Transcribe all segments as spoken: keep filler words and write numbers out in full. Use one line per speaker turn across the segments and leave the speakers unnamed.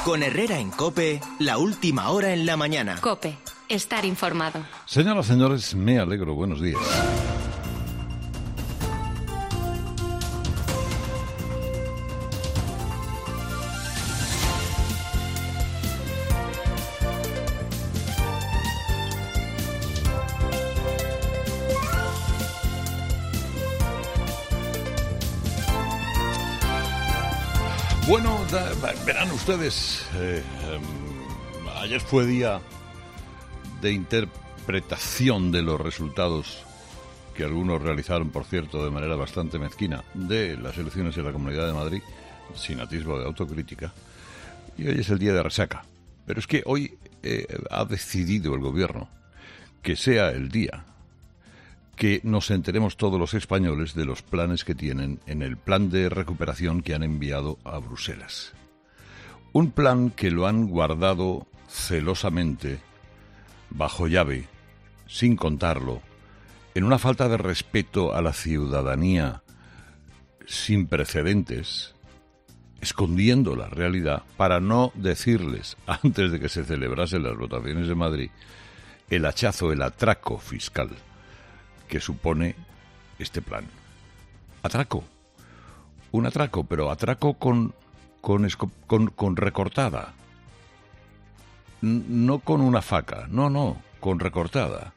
Con Herrera en COPE, la última hora en la mañana.
COPE, estar informado.
Señoras y señores, me alegro. Buenos días. Bueno, da, verán ustedes, eh, eh, ayer fue día de interpretación de los resultados que algunos realizaron, por cierto, de manera bastante mezquina, de las elecciones en la Comunidad de Madrid, sin atisbo de autocrítica, y hoy es el día de resaca. Pero es que hoy eh, ha decidido el gobierno que sea el día que nos enteremos todos los españoles de los planes que tienen en el plan de recuperación que han enviado a Bruselas. Un plan que lo han guardado celosamente, bajo llave, sin contarlo, en una falta de respeto a la ciudadanía sin precedentes, escondiendo la realidad para no decirles, antes de que se celebrasen las votaciones de Madrid, el hachazo, el atraco fiscal que supone este plan. Atraco. Un atraco, pero atraco con, con, con, con recortada. No con una faca, no, no, con recortada.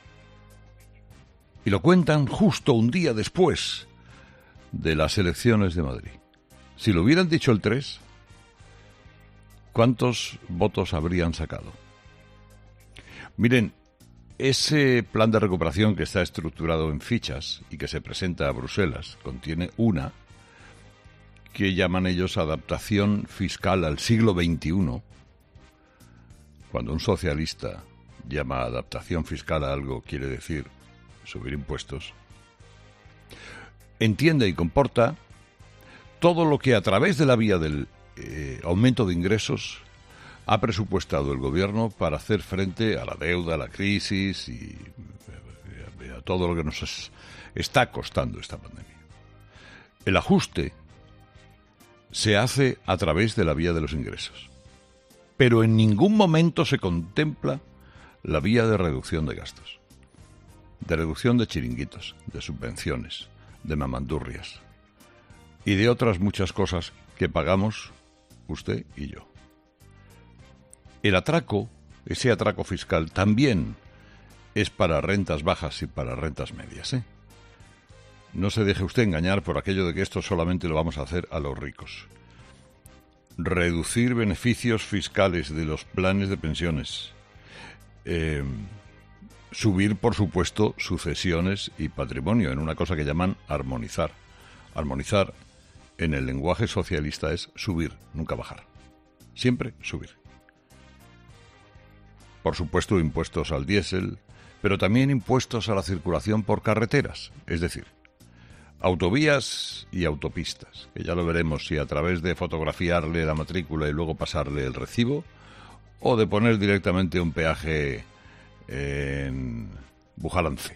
Y lo cuentan justo un día después de las elecciones de Madrid. Si lo hubieran dicho el tres, ¿cuántos votos habrían sacado? Miren, ese plan de recuperación que está estructurado en fichas y que se presenta a Bruselas contiene una que llaman ellos adaptación fiscal al siglo veintiuno. Cuando un socialista llama adaptación fiscal a algo, quiere decir subir impuestos. Entiende y comporta todo lo que a través de la vía del eh, aumento de ingresos ha presupuestado el gobierno para hacer frente a la deuda, a la crisis y a todo lo que nos es, está costando esta pandemia. El ajuste se hace a través de la vía de los ingresos, pero en ningún momento se contempla la vía de reducción de gastos, de reducción de chiringuitos, de subvenciones, de mamandurrias y de otras muchas cosas que pagamos usted y yo. El atraco, ese atraco fiscal, también es para rentas bajas y para rentas medias, ¿eh? No se deje usted engañar por aquello de que esto solamente lo vamos a hacer a los ricos. Reducir beneficios fiscales de los planes de pensiones. Eh, subir, por supuesto, sucesiones y patrimonio en una cosa que llaman armonizar. Armonizar, en el lenguaje socialista, es subir, nunca bajar. Siempre subir. Por supuesto, impuestos al diésel, pero también impuestos a la circulación por carreteras, es decir, autovías y autopistas, que ya lo veremos si a través de fotografiarle la matrícula y luego pasarle el recibo, o de poner directamente un peaje en Bujalance.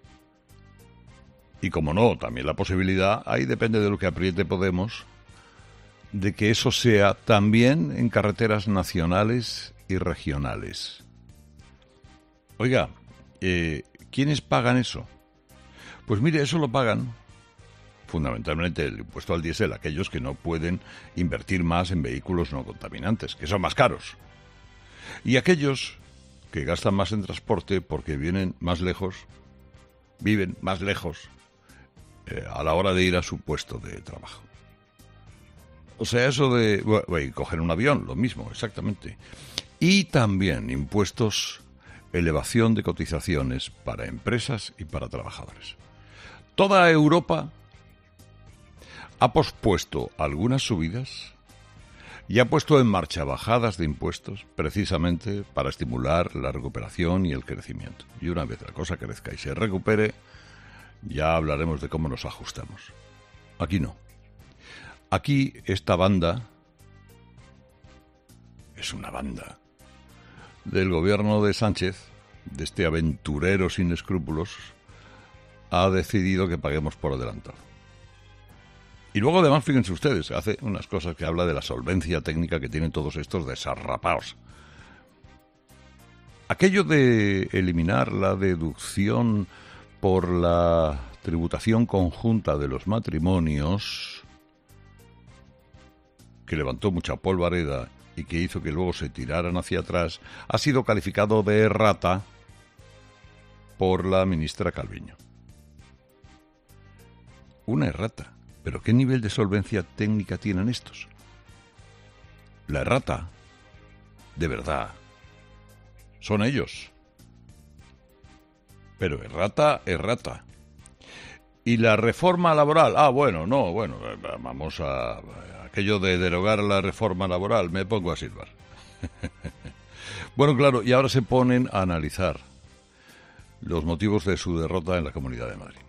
Y como no, también la posibilidad, ahí depende de lo que apriete Podemos, de que eso sea también en carreteras nacionales y regionales. Oiga, eh, ¿quiénes pagan eso? Pues mire, eso lo pagan fundamentalmente el impuesto al diésel, aquellos que no pueden invertir más en vehículos no contaminantes, que son más caros. Y aquellos que gastan más en transporte porque vienen más lejos, viven más lejos eh, a la hora de ir a su puesto de trabajo. O sea, eso de bueno, coger un avión, lo mismo, exactamente. Y también impuestos, elevación de cotizaciones para empresas y para trabajadores. Toda Europa ha pospuesto algunas subidas y ha puesto en marcha bajadas de impuestos precisamente para estimular la recuperación y el crecimiento. Y una vez la cosa crezca y se recupere, ya hablaremos de cómo nos ajustamos. Aquí no. Aquí esta banda es una banda del gobierno de Sánchez, de este aventurero sin escrúpulos, ha decidido que paguemos por adelantado. Y luego además, fíjense ustedes, hace unas cosas que habla de la solvencia técnica que tienen todos estos desarrapaos. Aquello de eliminar la deducción por la tributación conjunta de los matrimonios, que levantó mucha polvareda y que hizo que luego se tiraran hacia atrás, ha sido calificado de errata por la ministra Calviño. Una errata. ¿Pero qué nivel de solvencia técnica tienen estos? La errata, de verdad, son ellos. Pero errata, errata. Y la reforma laboral, ah, bueno, no, bueno, vamos a, a aquello de derogar la reforma laboral, me pongo a silbar. Bueno, claro, y ahora se ponen a analizar los motivos de su derrota en la Comunidad de Madrid.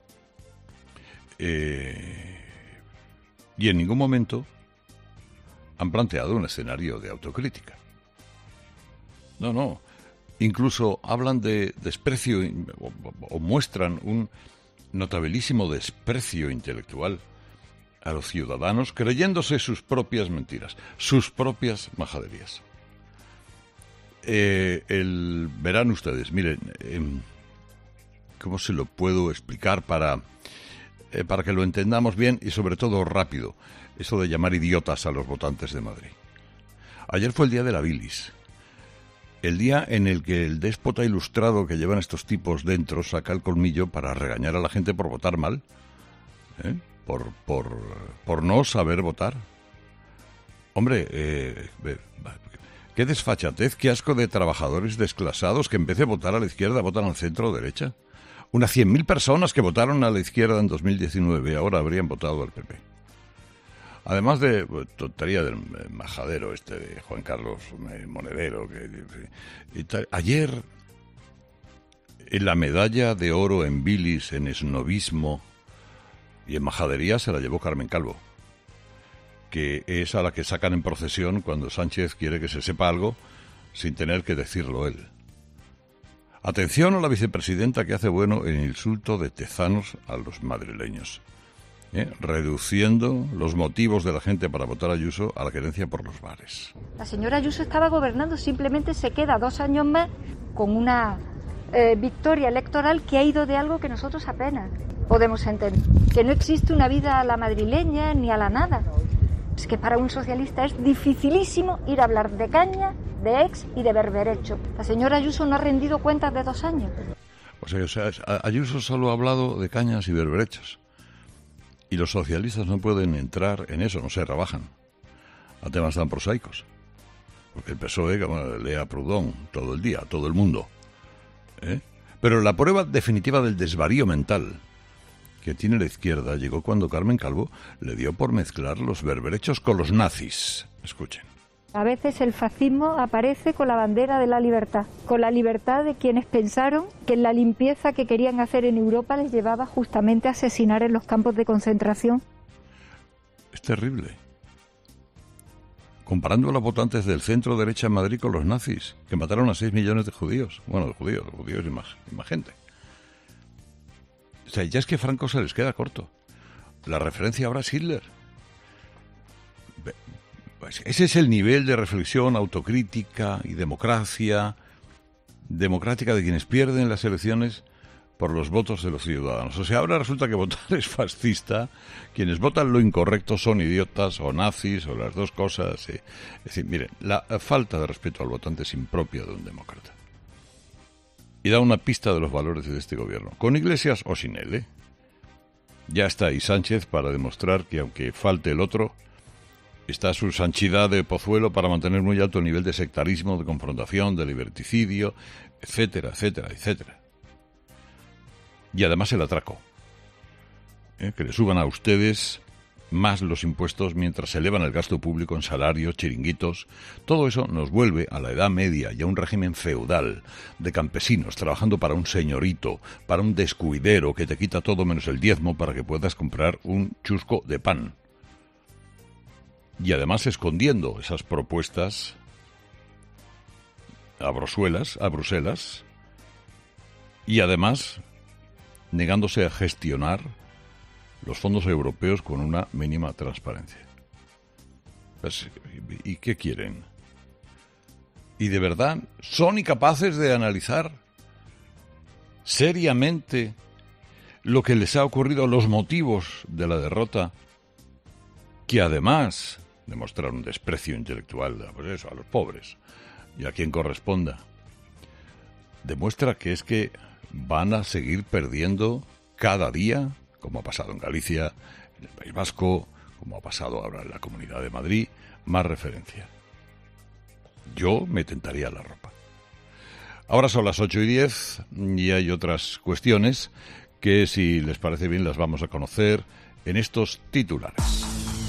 Eh, y en ningún momento han planteado un escenario de autocrítica. No, no. Incluso hablan de desprecio o, o muestran un notabilísimo desprecio intelectual a los ciudadanos, creyéndose sus propias mentiras, sus propias majaderías. Eh, el, verán ustedes, miren, eh, ¿cómo se lo puedo explicar para... Eh, para que lo entendamos bien y sobre todo rápido, eso de llamar idiotas a los votantes de Madrid? Ayer fue el día de la bilis, el día en el que el déspota ilustrado que llevan estos tipos dentro saca el colmillo para regañar a la gente por votar mal, ¿eh? por, por, por no saber votar. Hombre, eh, qué desfachatez, qué asco de trabajadores desclasados que en vez de votar a la izquierda votan al centro o derecha. Unas cien mil personas que votaron a la izquierda en dos mil diecinueve ahora habrían votado al P P. Además de tontería del majadero este de Juan Carlos Monedero. Que, y tal. Ayer, en la medalla de oro en bilis, en esnobismo y en majadería se la llevó Carmen Calvo, que es a la que sacan en procesión cuando Sánchez quiere que se sepa algo sin tener que decirlo él. Atención a la vicepresidenta que hace bueno el insulto de tezanos a los madrileños, ¿eh? reduciendo los motivos de la gente para votar a Ayuso a la querencia por los bares.
La señora Ayuso estaba gobernando, simplemente se queda dos años más con una eh, victoria electoral que ha ido de algo que nosotros apenas podemos entender. Que no existe una vida a la madrileña ni a la nada. Es que para un socialista es dificilísimo ir a hablar de caña, de ex y de berberecho. La señora Ayuso no ha rendido cuentas de dos años.
O sea, o sea, Ayuso solo ha hablado de cañas y berberechos. Y los socialistas no pueden entrar en eso, no se rebajan a temas tan prosaicos. Porque el P S O E, bueno, lea Proudhon todo el día, todo el mundo. ¿eh? Pero la prueba definitiva del desvarío mental que tiene la izquierda llegó cuando Carmen Calvo le dio por mezclar los berberechos con los nazis. Escuchen.
A veces el fascismo aparece con la bandera de la libertad, con la libertad de quienes pensaron que la limpieza que querían hacer en Europa les llevaba justamente a asesinar en los campos de concentración.
Es terrible. Comparando a los votantes del centro derecha en Madrid con los nazis, que mataron a seis millones de judíos. Bueno, de judíos, de judíos y más, y más gente. O sea, ya es que Franco se les queda corto. La referencia ahora es Hitler. Pues ese es el nivel de reflexión, autocrítica y democracia democrática de quienes pierden las elecciones por los votos de los ciudadanos. O sea, ahora resulta que votar es fascista, quienes votan lo incorrecto son idiotas o nazis o las dos cosas. Eh. Es decir, miren, la falta de respeto al votante es impropia de un demócrata. Y da una pista de los valores de este gobierno, con Iglesias o sin él, ¿eh? Ya está ahí Sánchez para demostrar que aunque falte el otro, está su sanchidad de Pozuelo para mantener muy alto el nivel de sectarismo, de confrontación, de liberticidio, etcétera, etcétera, etcétera. Y además el atraco. ¿Eh? Que le suban a ustedes más los impuestos mientras se elevan el gasto público en salarios, chiringuitos. Todo eso nos vuelve a la Edad Media y a un régimen feudal de campesinos trabajando para un señorito, para un descuidero que te quita todo menos el diezmo para que puedas comprar un chusco de pan. Y además escondiendo esas propuestas a Bruselas, a Bruselas, y además negándose a gestionar los fondos europeos con una mínima transparencia. Pues, ¿y qué quieren? ¿Y de verdad son incapaces de analizar seriamente lo que les ha ocurrido, los motivos de la derrota, que además demuestran un desprecio intelectual, pues eso, a los pobres y a quien corresponda? Demuestra que es que van a seguir perdiendo cada día, como ha pasado en Galicia, en el País Vasco, como ha pasado ahora en la Comunidad de Madrid, más referencia. Yo me tentaría la ropa. Ahora son las ocho y diez y hay otras cuestiones que, si les parece bien, las vamos a conocer en estos titulares.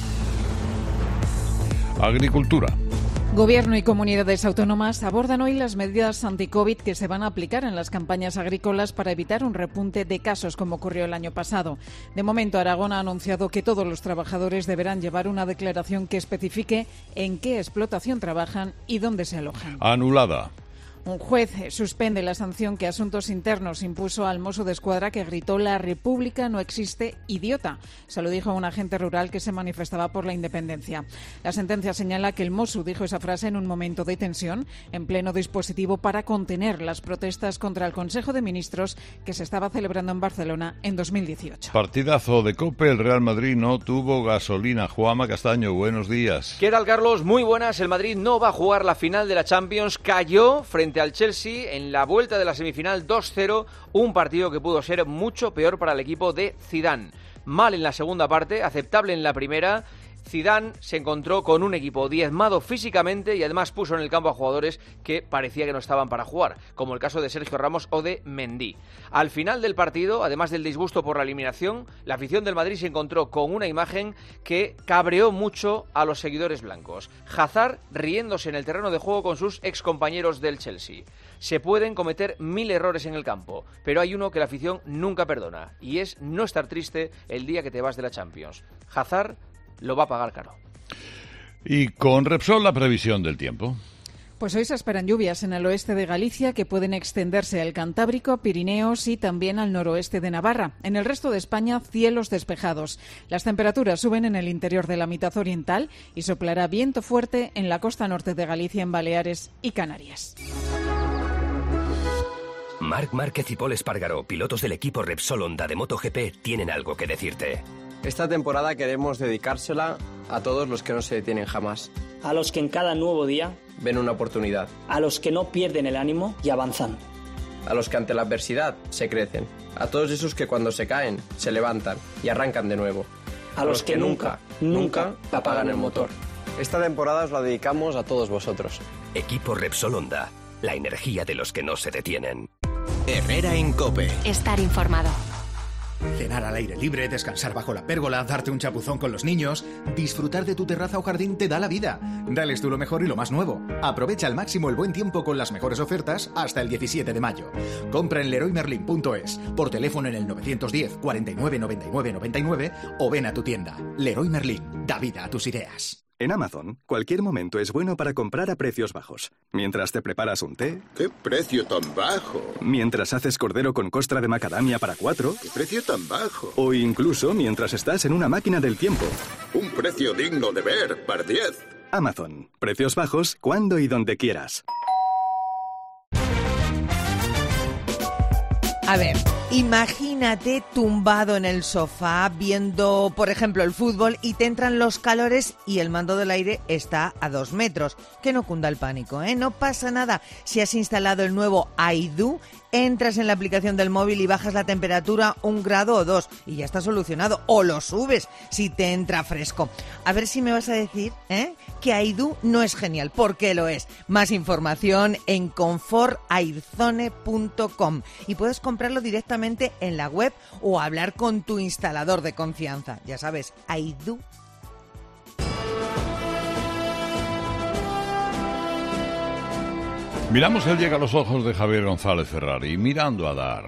Agricultura.
Gobierno y comunidades autónomas abordan hoy las medidas anti-COVID que se van a aplicar en las campañas agrícolas para evitar un repunte de casos como ocurrió el año pasado. De momento, Aragón ha anunciado que todos los trabajadores deberán llevar una declaración que especifique en qué explotación trabajan y dónde se alojan.
Anulada.
Un juez suspende la sanción que Asuntos Internos impuso al mozo de escuadra que gritó «La República no existe, idiota». Se lo dijo a un agente rural que se manifestaba por la independencia. La sentencia señala que el mozo dijo esa frase en un momento de tensión, en pleno dispositivo para contener las protestas contra el Consejo de Ministros que se estaba celebrando en Barcelona en dos mil dieciocho.
Partidazo de COPE, el Real Madrid no tuvo gasolina. Juanma Castaño, buenos días.
¿Qué tal, Carlos? Muy buenas. El Madrid no va a jugar la final de la Champions. Cayó frente al Chelsea en la vuelta de la semifinal dos cero, un partido que pudo ser mucho peor para el equipo de Zidane. Mal en la segunda parte, aceptable en la primera. Zidane se encontró con un equipo diezmado físicamente y además puso en el campo a jugadores que parecía que no estaban para jugar, como el caso de Sergio Ramos o de Mendy. Al final del partido, además del disgusto por la eliminación, la afición del Madrid se encontró con una imagen que cabreó mucho a los seguidores blancos. Hazard riéndose en el terreno de juego con sus excompañeros del Chelsea. Se pueden cometer mil errores en el campo, pero hay uno que la afición nunca perdona, y es no estar triste el día que te vas de la Champions. Hazard lo va a pagar caro.
Y con Repsol, la previsión del tiempo.
Pues hoy se esperan lluvias en el oeste de Galicia que pueden extenderse al Cantábrico, Pirineos y también al noroeste de Navarra. En el resto de España, cielos despejados. Las temperaturas suben en el interior de la mitad oriental y soplará viento fuerte en la costa norte de Galicia, en Baleares y Canarias.
Marc Márquez y Pol Espargaró, pilotos del equipo Repsol Honda de MotoGP, tienen algo que decirte.
Esta temporada queremos dedicársela a todos los que no se detienen jamás.
A los que en cada nuevo día
ven una oportunidad.
A los que no pierden el ánimo y avanzan.
A los que ante la adversidad se crecen. A todos esos que cuando se caen se levantan y arrancan de nuevo.
A, a los, los que, que nunca, nunca apagan el motor.
Esta temporada os la dedicamos a todos vosotros.
Equipo Repsol Honda, la energía de los que no se detienen.
Herrera en COPE.
Estar informado.
Cenar al aire libre, descansar bajo la pérgola, darte un chapuzón con los niños, disfrutar de tu terraza o jardín te da la vida. Dales tú lo mejor y lo más nuevo. Aprovecha al máximo el buen tiempo con las mejores ofertas hasta el diecisiete de mayo. Compra en leroy merlin punto es, por teléfono en el novecientos diez, cuarenta y nueve, noventa y nueve, noventa y nueve o ven a tu tienda. Leroy Merlin, da vida a tus ideas.
En Amazon, cualquier momento es bueno para comprar a precios bajos. Mientras te preparas un té...
¡Qué precio tan bajo!
Mientras haces cordero con costra de macadamia para cuatro...
¡Qué precio tan bajo!
O incluso mientras estás en una máquina del tiempo.
¡Un precio digno de ver, par diez!
Amazon. Precios bajos cuando y donde quieras.
A ver, imagínate tumbado en el sofá viendo, por ejemplo, el fútbol y te entran los calores y el mando del aire está a dos metros. Que no cunda el pánico, ¿eh? No pasa nada. Si has instalado el nuevo Aidu, entras en la aplicación del móvil y bajas la temperatura un grado o dos y ya está solucionado. O lo subes si te entra fresco. A ver si me vas a decir, ¿eh?, que Aidu no es genial, porque lo es. Más información en confort airzone punto com y puedes comprarlo directamente en la web o hablar con tu instalador de confianza. Ya sabes, Aidu.
Miramos el llega a los ojos de Javier González Ferrari, mirando a Dar.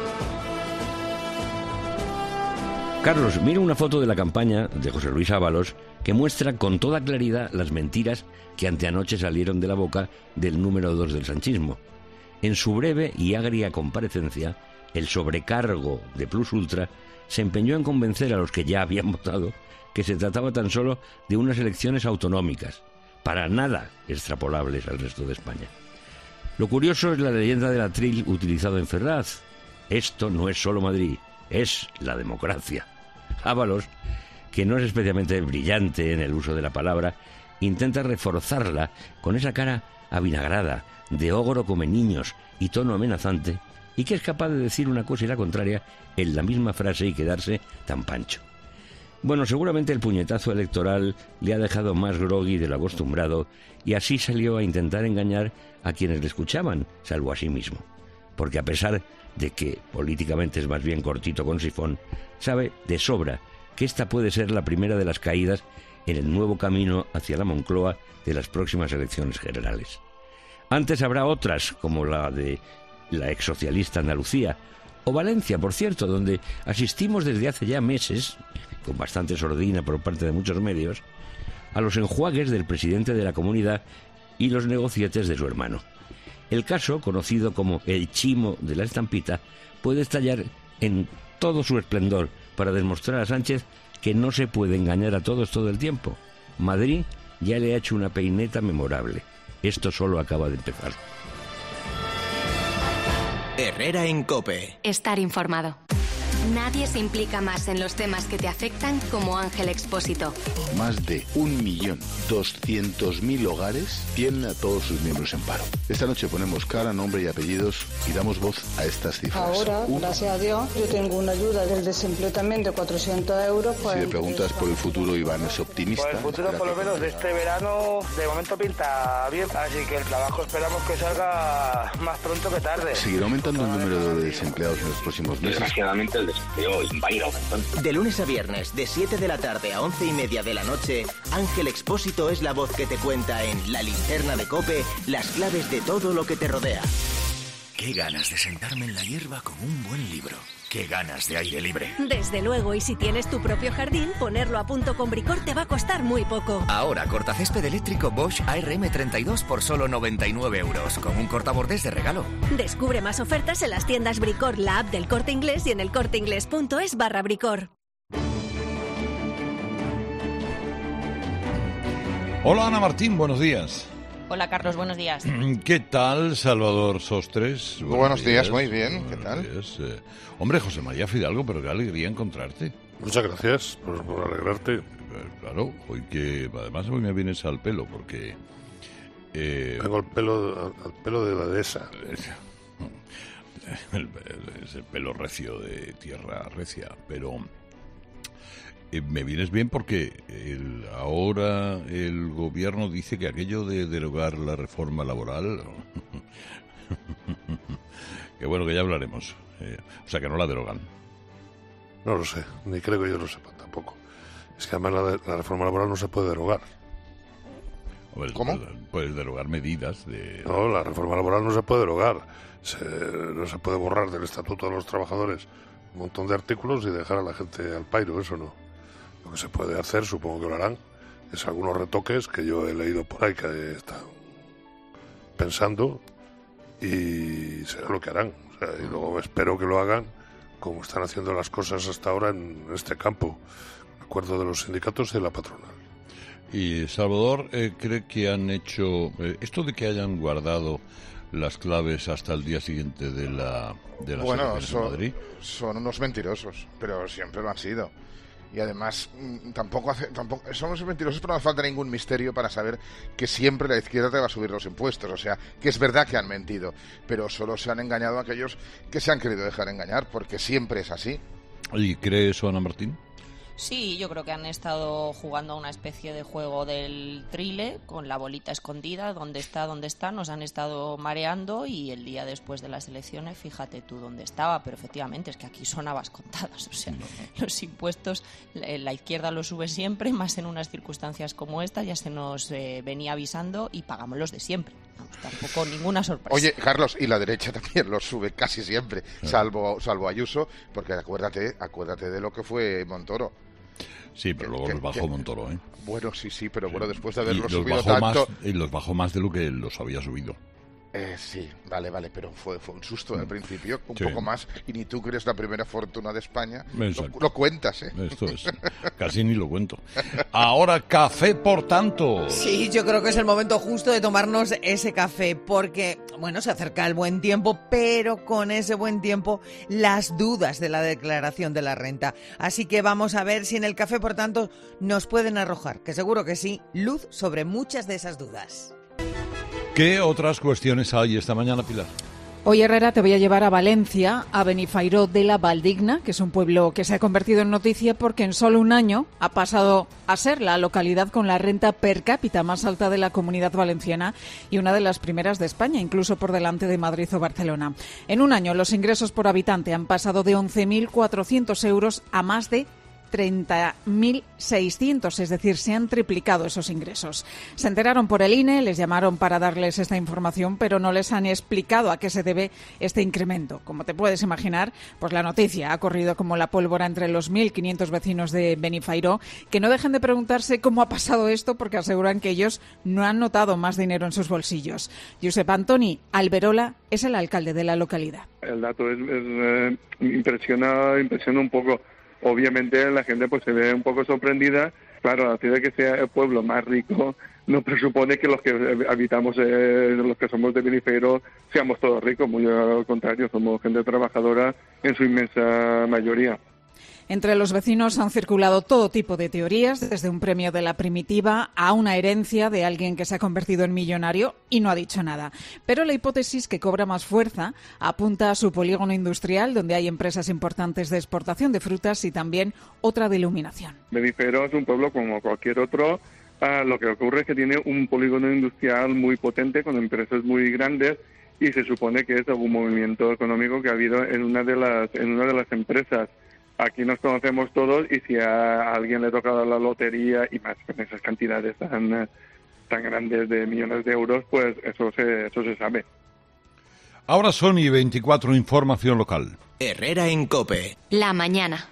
Carlos, mira una foto de la campaña de José Luis Ábalos que muestra con toda claridad las mentiras que anteanoche salieron de la boca del número dos del sanchismo. En su breve y agria comparecencia, el sobrecargo de Plus Ultra, se empeñó en convencer a los que ya habían votado que se trataba tan solo de unas elecciones autonómicas, para nada extrapolables al resto de España. Lo curioso es la leyenda del atril utilizado en Ferraz. Esto no es solo Madrid, es la democracia. Ábalos, que no es especialmente brillante en el uso de la palabra, intenta reforzarla con esa cara avinagrada, de ogro come niños y tono amenazante, y que es capaz de decir una cosa y la contraria en la misma frase y quedarse tan pancho. Bueno, seguramente el puñetazo electoral le ha dejado más grogui de lo acostumbrado y así salió a intentar engañar a quienes le escuchaban, salvo a sí mismo. Porque a pesar de que políticamente es más bien cortito con sifón, sabe de sobra que esta puede ser la primera de las caídas en el nuevo camino hacia la Moncloa de las próximas elecciones generales. Antes habrá otras, como la de la exsocialista Andalucía, o Valencia, por cierto, donde asistimos desde hace ya meses, con bastante sordina por parte de muchos medios, a los enjuagues del presidente de la comunidad y los negocietes de su hermano. El caso, conocido como el chimo de la estampita, puede estallar en todo su esplendor para demostrar a Sánchez que no se puede engañar a todos todo el tiempo. Madrid ya le ha hecho una peineta memorable. Esto solo acaba de empezar.
Herrera en COPE.
Estar informado. Nadie se implica más en los temas que te afectan como Ángel Expósito.
Más de un millón doscientos mil hogares tienen a todos sus miembros en paro. Esta noche ponemos cara, nombre y apellidos y damos voz a estas cifras.
Ahora,
Una.
gracias a Dios, yo tengo una ayuda del desempleo también de cuatrocientos euros. Pues,
si le preguntas por el futuro, Iván es optimista.
Por el futuro, por lo menos, de este verano, de momento pinta bien. Así que el trabajo esperamos que salga más pronto que tarde.
¿Seguirá aumentando el número de desempleados en los próximos meses?
Desgraciadamente, el desempleo va a ir aumentando.
De lunes a viernes, de siete de la tarde a once y media de la noche, Ángel Expósito es la voz que te cuenta en La Linterna de COPE las claves de todo lo que te rodea.
Qué ganas de sentarme en la hierba con un buen libro. Qué ganas de aire libre.
Desde luego, y si tienes tu propio jardín, ponerlo a punto con Bricor te va a costar muy poco.
Ahora, cortacésped eléctrico Bosch A R M treinta y dos por solo noventa y nueve euros, con un cortabordés de regalo.
Descubre más ofertas en las tiendas Bricor, la app del Corte Inglés y en el corteinglés.es barra Bricor.
Hola Ana Martín, buenos días.
Hola Carlos, buenos días.
¿Qué tal, Salvador Sostres?
Buenos, buenos días, días, muy bien, ¿qué tal?
Días. Eh, hombre, José María Fidalgo, pero qué alegría encontrarte.
Muchas gracias por, por alegrarte.
Eh, claro, hoy que además hoy me vienes al pelo porque...
Eh, Tengo el pelo, al, al pelo de la dehesa.
El, el, es el pelo recio de tierra recia, pero... Eh, me vienes bien porque el, ahora el gobierno dice que aquello de derogar la reforma laboral, que bueno, que ya hablaremos, eh, o sea que no la derogan.
No lo sé, ni creo que yo lo sepa tampoco. Es que además la, la reforma laboral no se puede derogar.
Hombre, ¿cómo? Puedes derogar medidas de...
No, la reforma laboral no se puede derogar. Se, no se puede borrar del Estatuto de los Trabajadores un montón de artículos y dejar a la gente al pairo, eso no. Lo que se puede hacer, supongo que lo harán, es algunos retoques que yo he leído por ahí que he estado pensando y será lo que harán. O sea, y luego espero que lo hagan como están haciendo las cosas hasta ahora en este campo, de acuerdo de los sindicatos y de la patronal.
Y Salvador eh, cree que han hecho eh, esto de que hayan guardado las claves hasta el día siguiente de la de las
bueno,
elecciones en Madrid.
Son unos mentirosos, pero siempre lo han sido. Y además, tampoco hace, tampoco somos mentirosos, pero no nos falta ningún misterio para saber que siempre la izquierda te va a subir los impuestos. O sea, que es verdad que han mentido, pero solo se han engañado a aquellos que se han querido dejar engañar, porque siempre es así.
¿Y cree eso, Ana Martín?
Sí, yo creo que han estado jugando a una especie de juego del trile con la bolita escondida, dónde está, dónde está, nos han estado mareando y el día después de las elecciones, fíjate tú dónde estaba, pero efectivamente es que aquí son habas contadas, o sea, no. Los impuestos, la izquierda los sube siempre, más en unas circunstancias como esta, ya se nos eh, venía avisando y pagamos los de siempre. Vamos, tampoco ninguna sorpresa.
Oye, Carlos, y la derecha también los sube casi siempre, salvo salvo Ayuso, porque acuérdate, acuérdate de lo que fue Montoro.
Sí, pero luego
que,
los bajó
que,
Montoro, ¿eh?
Bueno, sí, sí, pero bueno, después de haberlos
y los
subido
bajó
tanto...
Más, y los bajó más de lo que los había subido.
Eh, sí, vale, vale, pero fue, fue un susto al principio, un
Sí.
poco más, y ni tú que eres la primera fortuna de España, lo,
Exacto.
lo cuentas, ¿eh?
Esto es, casi ni lo cuento. Ahora, café, por tanto.
Sí, yo creo que es el momento justo de tomarnos ese café, porque, bueno, se acerca el buen tiempo, pero con ese buen tiempo, las dudas de la declaración de la renta. Así que vamos a ver si en el café, por tanto, nos pueden arrojar, que seguro que sí, luz sobre muchas de esas dudas.
¿Qué otras cuestiones hay esta mañana, Pilar?
Hoy, Herrera, te voy a llevar a Valencia, a Benifairó de la Valdigna, que es un pueblo que se ha convertido en noticia porque en solo un año ha pasado a ser la localidad con la renta per cápita más alta de la Comunidad Valenciana y una de las primeras de España, incluso por delante de Madrid o Barcelona. En un año, los ingresos por habitante han pasado de once mil cuatrocientos euros a más de treinta mil seiscientos, es decir, se han triplicado esos ingresos. Se enteraron por el I N E, les llamaron para darles esta información, pero no les han explicado a qué se debe este incremento. Como te puedes imaginar, pues la noticia ha corrido como la pólvora entre los mil quinientos vecinos de Benifairó, que no dejan de preguntarse cómo ha pasado esto, porque aseguran que ellos no han notado más dinero en sus bolsillos. Josep Antoni Alberola es el alcalde de la localidad.
El dato es, es eh, impresiona, impresiona un poco. Obviamente la gente pues se ve un poco sorprendida. Claro, la ciudad que sea el pueblo más rico no presupone que los que habitamos, eh, los que somos de Benifairó, seamos todos ricos. Muy al contrario, somos gente trabajadora en su inmensa mayoría.
Entre los vecinos han circulado todo tipo de teorías, desde un premio de la primitiva a una herencia de alguien que se ha convertido en millonario y no ha dicho nada. Pero la hipótesis que cobra más fuerza apunta a su polígono industrial, donde hay empresas importantes de exportación de frutas y también otra de iluminación.
Benifairó es un pueblo como cualquier otro. Uh, lo que ocurre es que tiene un polígono industrial muy potente, con empresas muy grandes, y se supone que es algún movimiento económico que ha habido en una de las, en una de las empresas. Aquí nos conocemos todos y si a alguien le toca la lotería y más con esas cantidades tan, tan grandes de millones de euros, pues eso se, eso se sabe.
Ahora son y veinticuatro, información local.
Herrera en COPE.
La mañana.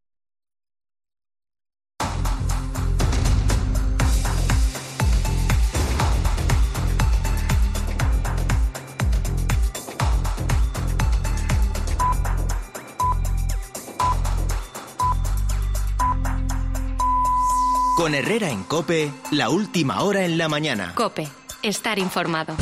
Con Herrera en COPE, la última hora en la mañana.
COPE, estar informado.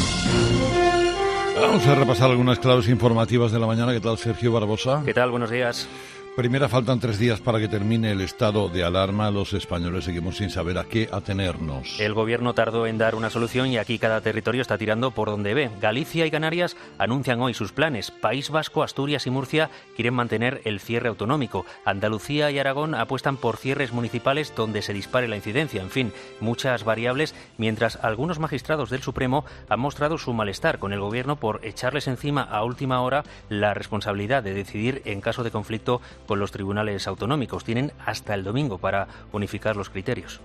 Vamos a repasar algunas claves informativas de la mañana. ¿Qué tal, Sergio Barbosa?
¿Qué tal? Buenos días.
Primera, faltan tres días para que termine el estado de alarma. Los españoles seguimos sin saber a qué atenernos.
El gobierno tardó en dar una solución y aquí cada territorio está tirando por donde ve. Galicia y Canarias anuncian hoy sus planes. País Vasco, Asturias y Murcia quieren mantener el cierre autonómico. Andalucía y Aragón apuestan por cierres municipales donde se dispare la incidencia. En fin, muchas variables, mientras algunos magistrados del Supremo han mostrado su malestar con el gobierno por echarles encima a última hora la responsabilidad de decidir en caso de conflicto con los tribunales autonómicos. Tienen hasta el domingo para unificar los criterios.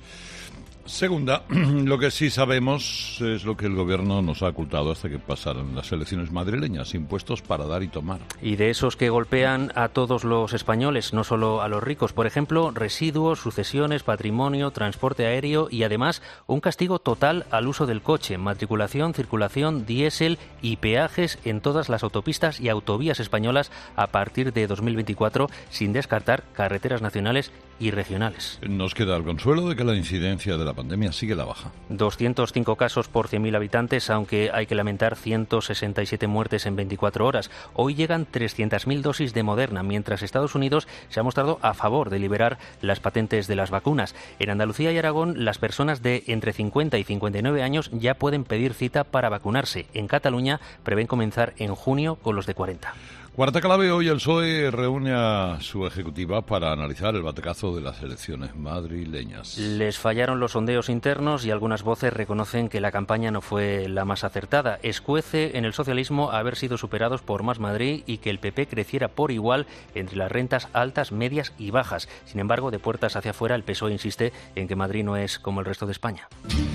Segunda, lo que sí sabemos es lo que el gobierno nos ha ocultado hasta que pasaran las elecciones madrileñas, impuestos para dar y tomar.
Y de esos que golpean a todos los españoles, no solo a los ricos. Por ejemplo, residuos, sucesiones, patrimonio, transporte aéreo y además un castigo total al uso del coche, matriculación, circulación, diésel y peajes en todas las autopistas y autovías españolas a partir de dos mil veinticuatro, sin descartar carreteras nacionales y regionales.
Nos queda el consuelo de que la incidencia de la pandemia sigue la baja.
doscientos cinco casos por cien mil habitantes, aunque hay que lamentar ciento sesenta y siete muertes en veinticuatro horas. Hoy llegan trescientas mil dosis de Moderna, mientras Estados Unidos se ha mostrado a favor de liberar las patentes de las vacunas. En Andalucía y Aragón, las personas de entre cincuenta y cincuenta y nueve años ya pueden pedir cita para vacunarse. En Cataluña prevén comenzar en junio con los de cuarenta.
Cuarta clave, hoy el P S O E reúne a su ejecutiva para analizar el batacazo de las elecciones madrileñas.
Les fallaron los sondeos internos y algunas voces reconocen que la campaña no fue la más acertada. Escuece en el socialismo haber sido superados por Más Madrid y que el P P creciera por igual entre las rentas altas, medias y bajas. Sin embargo, de puertas hacia afuera, el P S O E insiste en que Madrid no es como el resto de España.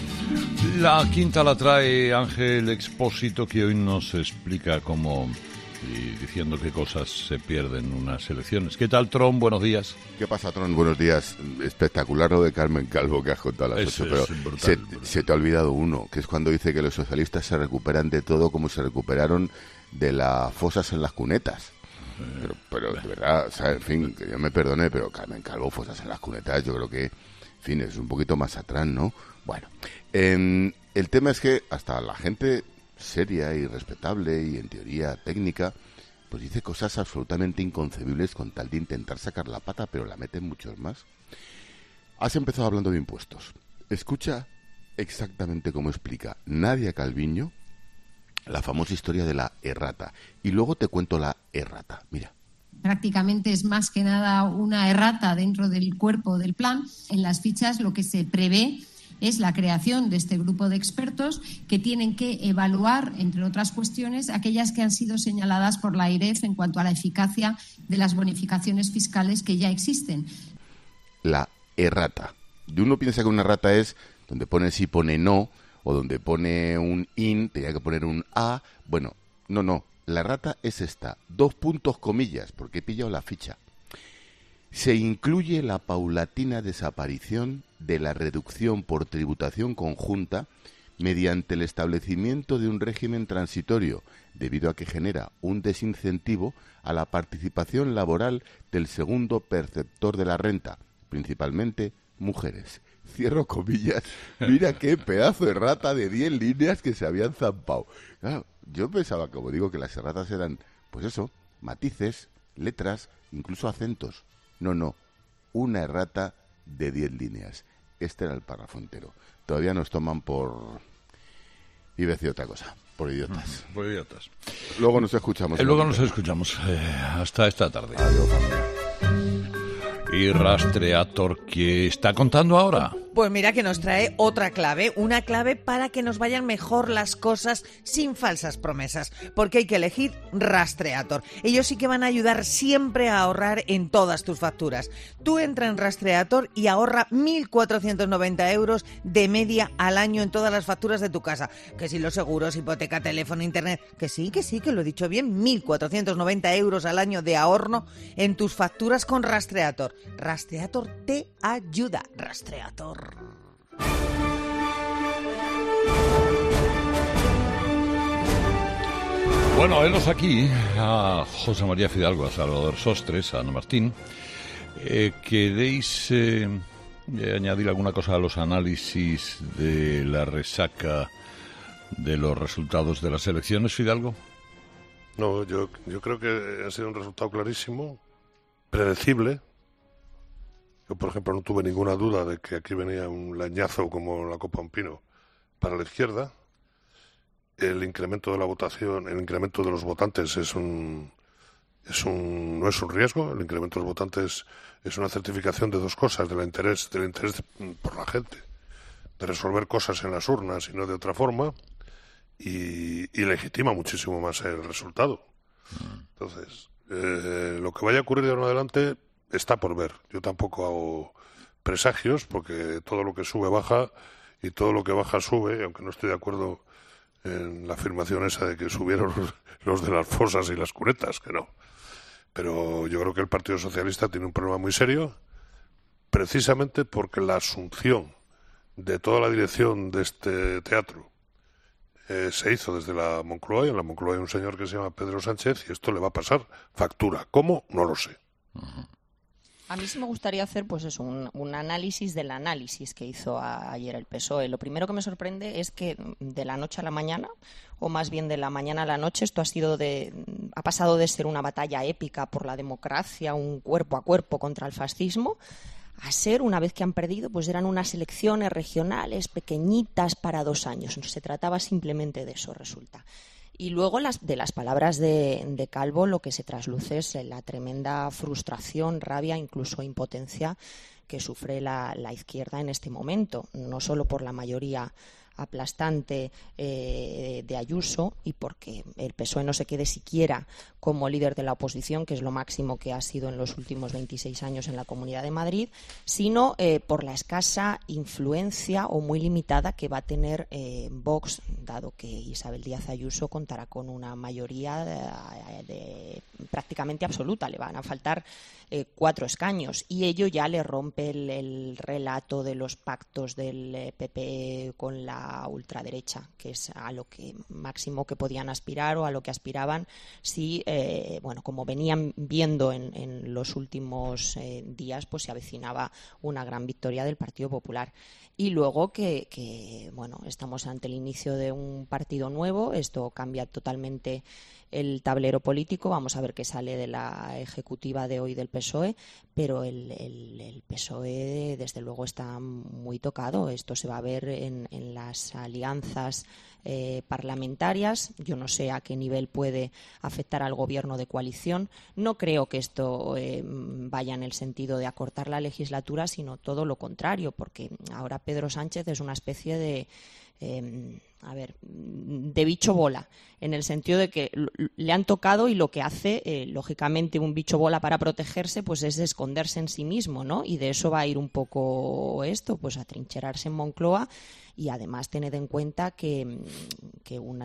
La quinta la trae Ángel Expósito, que hoy nos explica cómo y diciendo qué cosas se pierden unas elecciones. ¿Qué tal, Tron? Buenos días.
¿Qué pasa, Tron? Buenos días. Espectacular lo de Carmen Calvo que has contado a las
Eso
ocho, pero
es brutal,
se,
brutal.
se te ha olvidado uno, que es cuando dice que los socialistas se recuperan de todo como se recuperaron de las fosas en las cunetas. Pero, pero de verdad, o sea, en fin, que yo me perdone, pero Carmen Calvo, fosas en las cunetas, yo creo que, en fin, es un poquito más atrás, ¿no? Bueno, eh, el tema es que hasta la gente seria y respetable y en teoría técnica, pues dice cosas absolutamente inconcebibles con tal de intentar sacar la pata, pero la meten muchos más. Has empezado hablando de impuestos. Escucha exactamente cómo explica Nadia Calviño la famosa historia de la errata. Y luego te cuento la errata. Mira.
Prácticamente es más que nada una errata dentro del cuerpo del plan. En las fichas lo que se prevé es la creación de este grupo de expertos que tienen que evaluar, entre otras cuestiones, aquellas que han sido señaladas por la AIREF en cuanto a la eficacia de las bonificaciones fiscales que ya existen.
La errata. Y uno piensa que una errata es donde pone sí, pone no, o donde pone un in, tenía que poner un a. Bueno, no, no. La errata es esta. Dos puntos comillas, porque he pillado la ficha. Se incluye la paulatina desaparición de la reducción por tributación conjunta mediante el establecimiento de un régimen transitorio, debido a que genera un desincentivo a la participación laboral del segundo perceptor de la renta, principalmente mujeres. Cierro comillas. Mira qué pedazo de rata de diez líneas que se habían zampado. Claro, yo pensaba, como digo, que las erratas eran, pues eso, matices, letras, incluso acentos. No, no, una errata de diez líneas. Este era el párrafo entero. Todavía nos toman por... iba a decir otra cosa, por idiotas.
Por idiotas.
Luego nos escuchamos.
Eh, luego nos escuchamos. Eh, hasta esta tarde.
Adiós, familia.
Y Rastreator, ¿qué está contando ahora?
Pues mira que nos trae otra clave, una clave para que nos vayan mejor las cosas sin falsas promesas, porque hay que elegir Rastreator. Ellos sí que van a ayudar siempre a ahorrar en todas tus facturas. Tú entra en Rastreator y ahorra mil cuatrocientos noventa euros de media al año en todas las facturas de tu casa. Que si los seguros, hipoteca, teléfono, internet, que sí, que sí, que lo he dicho bien, mil cuatrocientos noventa euros al año de ahorro en tus facturas con Rastreator. Rastreator te ayuda. Rastreator.
Bueno, venos aquí a José María Fidalgo, a Salvador Sostres, a Ana Martín. Eh, ¿Queréis eh, añadir alguna cosa a los análisis de la resaca de los resultados de las elecciones, Fidalgo?
No, yo, yo creo que ha sido un resultado clarísimo, predecible. Yo, por ejemplo, no tuve ninguna duda de que aquí venía un leñazo como la copa un pino para la izquierda. El incremento de la votación, el incremento de los votantes es un, es un, no es un riesgo. El incremento de los votantes es una certificación de dos cosas: del interés, del interés por la gente, de resolver cosas en las urnas y no de otra forma, y, y legitima muchísimo más el resultado. Entonces, eh, lo que vaya a ocurrir de ahora en adelante está por ver. Yo tampoco hago presagios, porque todo lo que sube baja y todo lo que baja sube, aunque no estoy de acuerdo en la afirmación esa de que subieron los, los de las fosas y las cunetas, que no. Pero yo creo que el Partido Socialista tiene un problema muy serio, precisamente porque la asunción de toda la dirección de este teatro eh, se hizo desde la Moncloa, y en la Moncloa hay un señor que se llama Pedro Sánchez, y esto le va a pasar factura. ¿Cómo? No lo sé.
Uh-huh.
A mí sí me gustaría hacer pues eso, un, un análisis del análisis que hizo a, ayer el P S O E. Lo primero que me sorprende es que de la noche a la mañana, o más bien de la mañana a la noche, esto ha sido de, ha pasado de ser una batalla épica por la democracia, un cuerpo a cuerpo contra el fascismo, a ser, una vez que han perdido, pues eran unas elecciones regionales pequeñitas para dos años. No se trataba simplemente de eso, resulta. Y luego las, de las palabras de, de Calvo, lo que se trasluce es la tremenda frustración, rabia, incluso impotencia que sufre la, la izquierda en este momento, no solo por la mayoría aplastante eh, de Ayuso y porque el P S O E no se quede siquiera como líder de la oposición, que es lo máximo que ha sido en los últimos veintiséis años en la Comunidad de Madrid, sino eh, por la escasa influencia o muy limitada que va a tener eh, Vox, dado que Isabel Díaz Ayuso contará con una mayoría de, de, prácticamente absoluta. Le van a faltar eh, cuatro escaños y ello ya le rompe el, el relato de los pactos del eh, P P con la ultraderecha, que es a lo que máximo que podían aspirar o a lo que aspiraban si, eh, bueno, como venían viendo en, en los últimos eh, días, pues se avecinaba una gran victoria del Partido Popular. Y luego que, que, bueno, estamos ante el inicio de un partido nuevo, esto cambia totalmente el tablero político, vamos a ver qué sale de la ejecutiva de hoy del P S O E, pero el, el, el P S O E desde luego está muy tocado. Esto se va a ver en, en las alianzas eh, parlamentarias. Yo no sé a qué nivel puede afectar al gobierno de coalición. No creo que esto eh, vaya en el sentido de acortar la legislatura, sino todo lo contrario, porque ahora Pedro Sánchez es una especie de Eh, a ver, de bicho bola, en el sentido de que le han tocado y lo que hace, eh, lógicamente, un bicho bola para protegerse, pues es esconderse en sí mismo, ¿no? Y de eso va a ir un poco esto, pues a trincherarse en Moncloa. Y además tened en cuenta que, que una,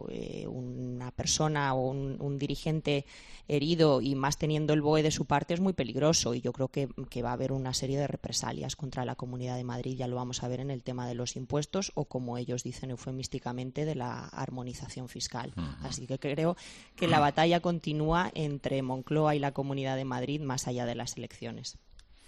una persona o un, un dirigente herido y más teniendo el B O E de su parte es muy peligroso, y yo creo que, que va a haber una serie de represalias contra la Comunidad de Madrid. Ya lo vamos a ver en el tema de los impuestos o, como ellos dicen eufemísticamente, de la armonización fiscal. Uh-huh. Así que creo que la batalla continúa entre Moncloa y la Comunidad de Madrid más allá de las elecciones.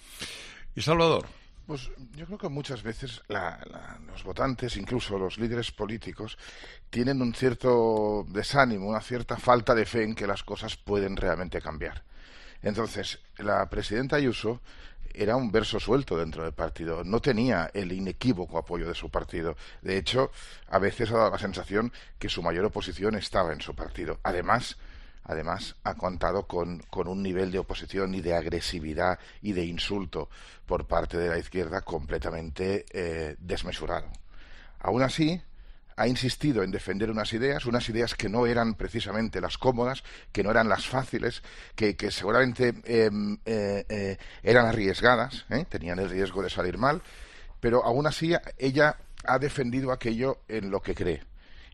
¿Y Salvador?
Pues yo creo que muchas veces la, la, los votantes, incluso los líderes políticos, tienen un cierto desánimo, una cierta falta de fe en que las cosas pueden realmente cambiar. Entonces, la presidenta Ayuso era un verso suelto dentro del partido, no tenía el inequívoco apoyo de su partido. De hecho, a veces ha dado la sensación que su mayor oposición estaba en su partido. Además, Además, ha contado con, con un nivel de oposición y de agresividad y de insulto por parte de la izquierda completamente eh, desmesurado. Aún así, ha insistido en defender unas ideas, unas ideas que no eran precisamente las cómodas, que no eran las fáciles, que, que seguramente eh, eh, eh, eran arriesgadas, ¿eh? tenían el riesgo de salir mal, pero aún así ella ha defendido aquello en lo que cree.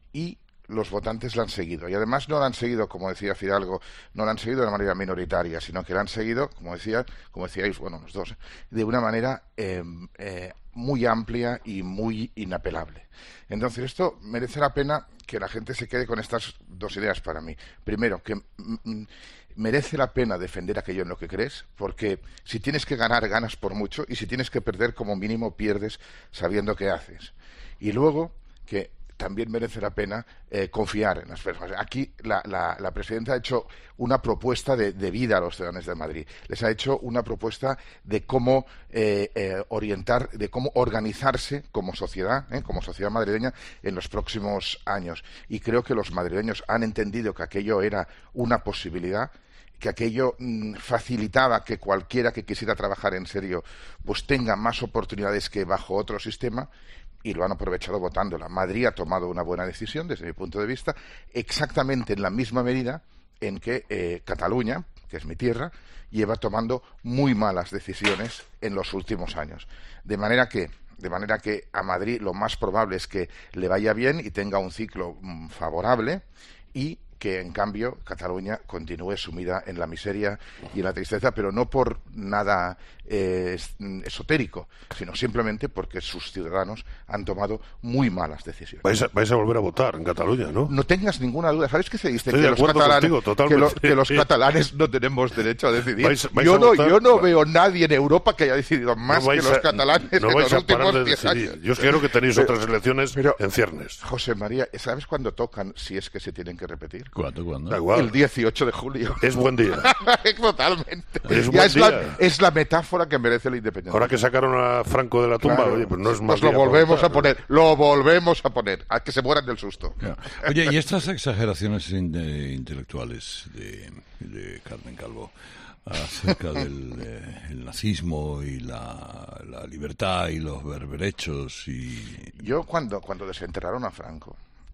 Y los votantes la han seguido, y además no la han seguido, como decía Fidalgo, no la han seguido de manera minoritaria, sino que la han seguido, como decía, como decíais, bueno, los dos, de una manera eh, eh, muy amplia y muy inapelable. Entonces, esto merece la pena que la gente se quede con estas dos ideas para mí. Primero, que mm, merece la pena defender aquello en lo que crees, porque si tienes que ganar, ganas por mucho, y si tienes que perder, como mínimo pierdes sabiendo qué haces. Y luego, que también merece la pena eh, confiar en las personas. Aquí la, la, la presidenta ha hecho una propuesta de, de vida a los ciudadanos de Madrid. Les ha hecho una propuesta de cómo eh, eh, orientar, de cómo organizarse como sociedad, eh, como sociedad madrileña en los próximos años. Y creo que los madrileños han entendido que aquello era una posibilidad, que aquello mmm, facilitaba que cualquiera que quisiera trabajar en serio pues tenga más oportunidades que bajo otro sistema, y lo han aprovechado votándola. Madrid ha tomado una buena decisión, desde mi punto de vista, exactamente en la misma medida en que eh, Cataluña, que es mi tierra, lleva tomando muy malas decisiones en los últimos años. De manera que, de manera que a Madrid lo más probable es que le vaya bien y tenga un ciclo mm, favorable, y que en cambio Cataluña continúe sumida en la miseria y en la tristeza, pero no por nada eh, esotérico, sino simplemente porque sus ciudadanos han tomado muy malas decisiones.
Vais a, vais a volver a votar en Cataluña, ¿no?
No tengas ninguna duda. ¿Sabes qué se dice?
Estoy
que,
de
los
acuerdo
catalanes,
contigo,
que, lo, que los catalanes no tenemos derecho a decidir.
Vais, vais
yo,
a
no,
votar,
yo no veo nadie en Europa que haya decidido más
no
que los
a,
catalanes
no
en
vais
los
a parar
últimos
de
diez
decidir.
años.
Yo creo que tenéis
pero,
otras elecciones
pero,
en ciernes.
José María, ¿sabes cuándo tocan, si es que se tienen que repetir?
¿Cuándo? ¿Cuándo?
Da igual.
El dieciocho de julio.
Es buen día.
Totalmente.
Es
ya
buen
es,
día.
La, es la metáfora que merece la independencia.
Ahora que sacaron a Franco de la tumba,
claro,
oye, pues no es más
pues lo
día
volvemos
para
a poner, lo volvemos a poner, a que se mueran del susto.
Claro. Oye, y estas exageraciones in, de, intelectuales de, de Carmen Calvo acerca del eh, el nazismo y la, la libertad y los berberechos y...
Yo cuando, cuando desenterraron a Franco,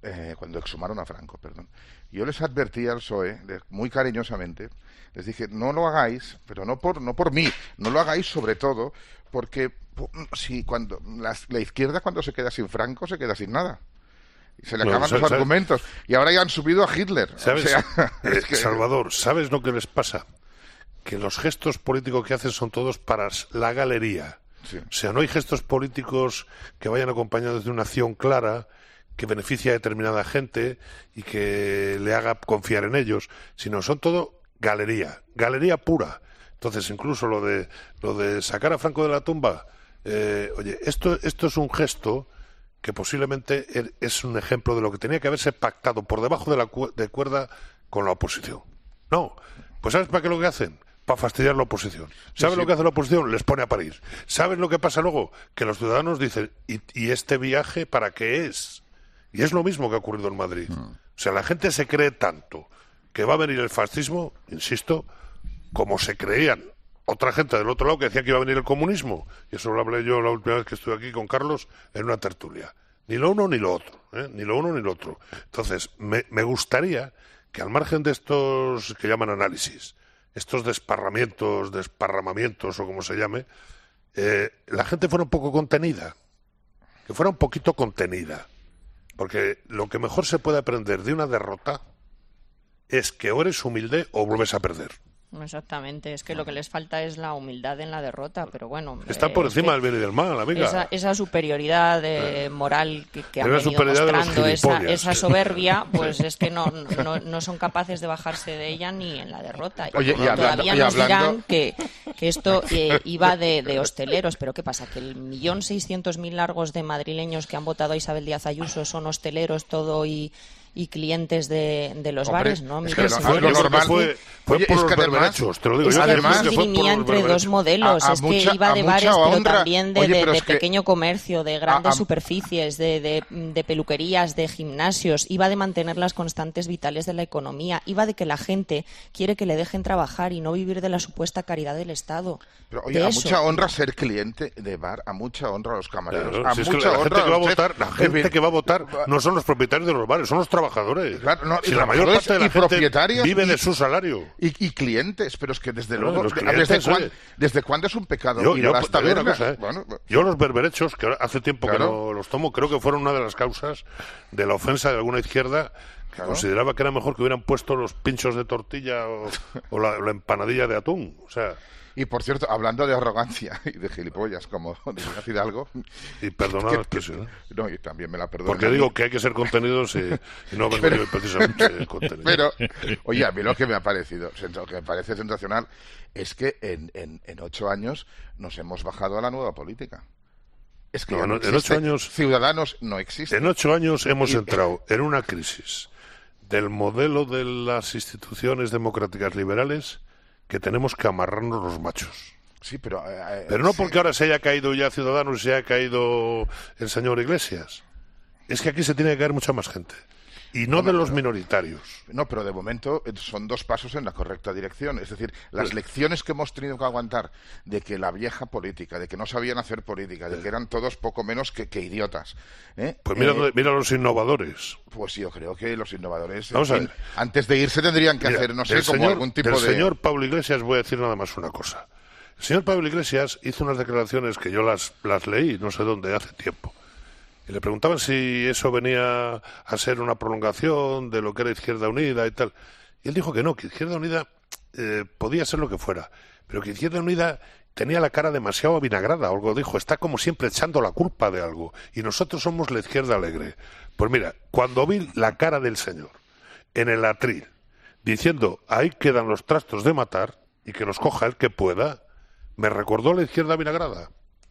eh, cuando exhumaron a Franco, perdón. Yo les advertí al P S O E, de, muy cariñosamente, les dije, no lo hagáis, pero no por no por mí, no lo hagáis sobre todo porque si cuando la, la izquierda cuando se queda sin Franco se queda sin nada. Y se le acaban no, los ¿sabes? argumentos. Y ahora ya han subido a Hitler.
¿Sabes?
O sea,
eh,
es que...
Salvador, ¿sabes lo que les pasa? Que los gestos políticos que hacen son todos para la galería. Sí. O sea, no hay gestos políticos que vayan acompañados de una acción clara que beneficie a determinada gente y que le haga confiar en ellos, sino son todo galería, galería pura. Entonces, incluso lo de lo de sacar a Franco de la tumba, eh, oye, esto esto es un gesto que posiblemente es un ejemplo de lo que tenía que haberse pactado por debajo de la cu de cuerda con la oposición. No, pues ¿sabes para qué lo que hacen? Para fastidiar la oposición. ¿Sabes sí, sí. lo que hace la oposición? Les pone a parir. ¿Sabes lo que pasa luego? Que los ciudadanos dicen, ¿y, y este viaje para qué es? Y es lo mismo que ha ocurrido en Madrid. Mm. O sea, la gente se cree tanto que va a venir el fascismo, insisto, como se creían otra gente del otro lado que decía que iba a venir el comunismo. Y eso lo hablé yo la última vez que estuve aquí con Carlos en una tertulia. Ni lo uno ni lo otro, ¿eh? Ni lo uno ni lo otro. Entonces, me, me gustaría que al margen de estos que llaman análisis, estos desparramientos, desparramamientos o como se llame, eh, la gente fuera un poco contenida, que fuera un poquito contenida. Porque lo que mejor se puede aprender de una derrota es que o eres humilde o vuelves a perder.
Exactamente, es que lo que les falta es la humildad en la derrota, pero bueno...
Están eh, por encima del bien y del mal, amiga.
Esa, esa superioridad eh, moral que, que han venido mostrando, esa, esa soberbia, pues es que no, no, no son capaces de bajarse de ella ni en la derrota.
Oye, y
todavía
hablando,
nos
y hablando...
dirán que, que esto eh, iba de, de hosteleros, pero ¿qué pasa? ¿Que el millón seiscientos mil largos de madrileños que han votado a Isabel Díaz Ayuso son hosteleros todo y... y clientes de, de los
Hombre,
bares, ¿no?
Es que lo, fue, lo normal
fue, fue
oye,
por
es
los
que
berberechos, te lo digo.
Es
yo
que
además,
no dirimía entre dos modelos,
a, a
es
mucha,
que iba de bares,
honra.
pero también de,
Oye,
de,
pero
de
es que...
pequeño comercio, de grandes
a, a...
superficies, de, de, de peluquerías, de gimnasios, iba de mantener las constantes vitales de la economía, iba de que la gente quiere que le dejen trabajar y no vivir de la supuesta caridad del Estado.
Pero oye,
de
a
eso.
mucha honra ser cliente de bar, a mucha honra a los camareros,
claro,
a
si
mucha
es que la
honra
gente que va a
los
votar, la gente que va a votar no son los propietarios de los bares, son los trabajadores.
Claro, no,
si la mayor parte de la
y
gente
propietarios
vive
y,
de su salario.
Y, y clientes, pero es que desde
no,
luego,
clientes,
¿desde, cuán,
¿eh?
¿desde cuándo es un pecado
yo,
ir
yo,
a las tabernas?
Cosa, ¿eh?
Bueno,
yo los berberechos, que hace tiempo
claro.
que no los tomo, creo que fueron una de las causas de la ofensa de alguna izquierda que claro. consideraba que era mejor que hubieran puesto los pinchos de tortilla o, o la, la empanadilla de atún. O sea...
Y por cierto, hablando de arrogancia y de gilipollas, como decir algo.
Y perdonad la expresión.
No, y también me la perdono.
Porque digo que hay que ser contenidos y, y no vengo pero, yo precisamente contenido.
Pero, oye, a mí lo que me ha parecido, lo que me parece sensacional, es que en, en, en ocho años nos hemos bajado a la nueva política. Es que
no,
no
en ocho años
Ciudadanos no existen.
En ocho años hemos y, entrado en una crisis del modelo de las instituciones democráticas liberales que tenemos que amarrarnos los machos.
Sí, pero... Eh,
pero no
sí.
porque ahora se haya caído ya Ciudadanos y se haya caído el señor Iglesias. Es que aquí se tiene que caer mucha más gente. Y no, no de los pero, minoritarios.
No, pero de momento son dos pasos en la correcta dirección. Es decir, las pues, lecciones que hemos tenido que aguantar de que la vieja política, de que no sabían hacer política, de que eran todos poco menos que, que idiotas. ¿eh?
Pues mira,
eh,
mira los innovadores.
Pues yo creo que los innovadores,
Vamos
en
a
fin,
ver.
antes de irse tendrían que
mira,
hacer, no sé, como
señor,
algún tipo
del
de...
Del señor Pablo Iglesias voy a decir nada más una cosa. El señor Pablo Iglesias hizo unas declaraciones que yo las, las leí, no sé dónde, hace tiempo. Y le preguntaban si eso venía a ser una prolongación de lo que era Izquierda Unida y tal. Y él dijo que no, que Izquierda Unida eh, podía ser lo que fuera, pero que Izquierda Unida tenía la cara demasiado avinagrada, o algo dijo, está como siempre echando la culpa de algo. Y nosotros somos la izquierda alegre. Pues mira, cuando vi la cara del señor en el atril, diciendo, ahí quedan los trastos de matar, y que los coja el que pueda, me recordó la izquierda avinagrada.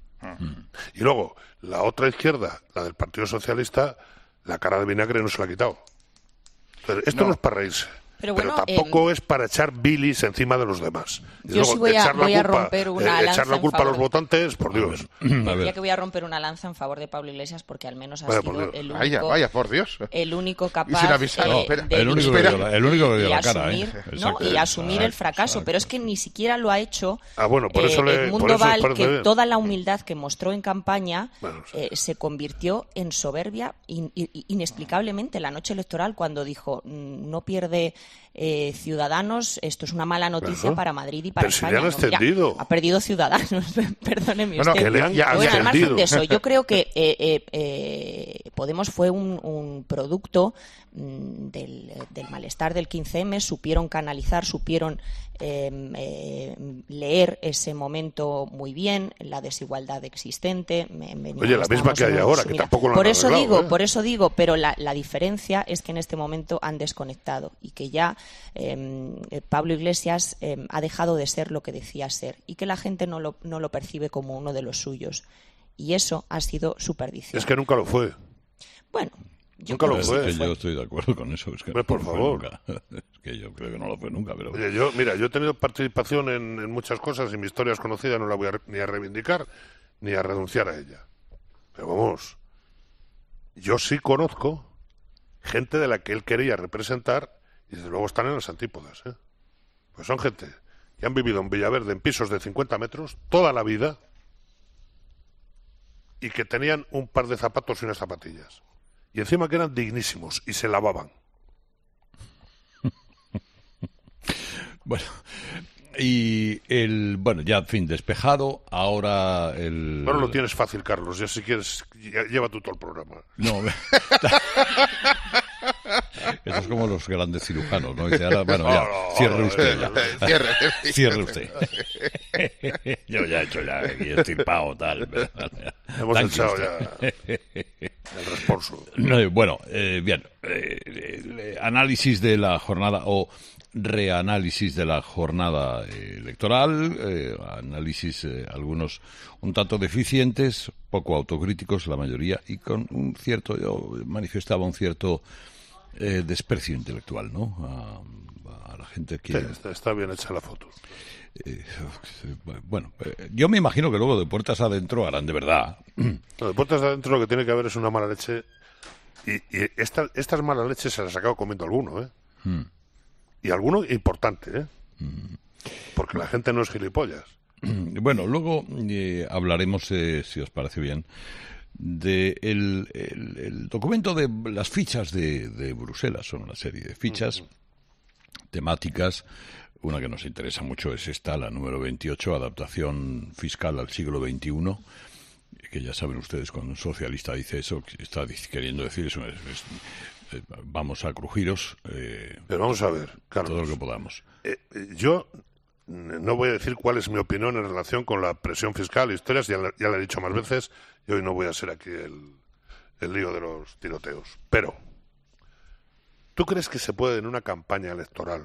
Y luego, la otra izquierda, la del Partido Socialista, la cara de vinagre no se la ha quitado. Pero esto no, no es para reírse.
Pero, bueno,
pero tampoco
eh,
es para echar bilis encima de los demás. Y
yo
luego
sí voy a,
echar la
voy a
culpa,
romper una
eh,
lanza
echar la culpa
en
a los
favor.
votantes, por Dios.
Ya que voy a romper una lanza en favor de Pablo Iglesias porque al menos ha
Vaya,
sido
por Dios.
el único,
Vaya, vaya, por Dios.
el único
Y
capaz
sin avisar,
eh,
no, espera.
de
El único que dio la- el único que dio
y
la cara,
asumir,
¿eh?
¿no?
Exacto,
y asumir el
exacto,
fracaso,
exacto.
pero es que ni siquiera lo ha hecho
Ah, bueno, por eso
eh,
le-
Edmundo
por eso os
Val,
parece
que
bien.
toda la humildad que mostró en campaña
Bueno, sí.
eh, se convirtió en soberbia in- in- inexplicablemente la noche electoral cuando dijo "Mm, no pierde eh, Ciudadanos, esto es una mala noticia
Claro.
para Madrid y para
Pero si
España".
le han
No, mira,
ascendido.
ha perdido Ciudadanos, perdóneme
No, no,
usted.
que le han
Bueno, al margen
ascendido.
de eso, yo creo que eh, eh, eh, Podemos fue un, un producto mm, del, del malestar del quince eme, supieron canalizar, supieron eh, eh, leer ese momento muy bien, la desigualdad existente. Me- veníamos-
Oye, la misma
estábamos
que hay
en un-
ahora, que
mira,
tampoco lo
por
han
eso
arreglado,
digo,
¿eh?
por eso digo, pero la, la diferencia es que en este momento han desconectado y que ya eh, Pablo Iglesias eh, ha dejado de ser lo que decía ser y que la gente no lo, no lo percibe como uno de los suyos. Y eso ha sido su perdición.
Es que nunca lo fue.
Bueno, yo
Nunca
creo
lo
Es
fue.
que yo estoy de acuerdo con eso. Es que
Hombre, por
no fue
favor.
nunca. Es que yo creo que no lo fue nunca, pero...
Oye, yo, mira, yo he tenido participación en, en muchas cosas y mi historia es conocida, no la voy a, re- ni a reivindicar ni a renunciar a ella. Pero vamos, yo sí conozco gente de la que él quería representar y desde luego están en las antípodas, ¿eh? Pues son gente que han vivido en Villaverde en pisos de cincuenta metros toda la vida y que tenían un par de zapatos y unas zapatillas. Y encima que eran dignísimos y se lavaban.
Bueno, y el... Bueno, ya, en fin, despejado, ahora el...
Ahora lo tienes fácil, Carlos. Ya si quieres, lle- lleva tú todo el programa.
No, eso es como los grandes cirujanos, ¿no? Dice, ahora, bueno, ya,
No, no,
cierre
no,
usted.
no,
ya.
no, cierre.
Cierre usted. Yo ya he hecho ya aquí estirpado, tal.
Hemos
Tranqui
echado
usted.
ya el responso.
No, bueno, eh, bien. eh, eh, análisis de la jornada o reanálisis de la jornada eh, electoral, eh, análisis eh, algunos un tanto deficientes, poco autocríticos la mayoría y con un cierto, yo manifestaba un cierto eh, desprecio intelectual, ¿no? A, a la gente que...
Sí, está, está bien hecha la foto.
Eh, bueno, eh, yo me imagino que luego de puertas adentro harán de verdad.
No, de puertas de adentro lo que tiene que haber es una mala leche. Y, y esta- estas malas leches se las acaba comiendo alguno, ¿eh?
Hmm.
Y alguno importante, ¿eh? Porque la gente no es gilipollas.
Bueno, luego eh, hablaremos, eh, si os parece bien, de el, el- el documento de las fichas de, de Bruselas. Son una serie de fichas temáticas. Una que nos interesa mucho es esta, la número veintiocho, adaptación fiscal al siglo veintiuno, que ya saben ustedes, cuando un socialista dice eso, que está dic- queriendo decir eso, es, es, eh, vamos a crujiros eh,
Pero vamos a ver, Carlos.
todo lo que podamos.
Eh, eh, yo mm, no voy a decir cuál es mi opinión en relación con la presión fiscal y historias, ya, la- ya la he dicho más veces, y hoy no voy a ser aquí el, el lío de los tiroteos. Pero, ¿tú crees que se puede en una campaña electoral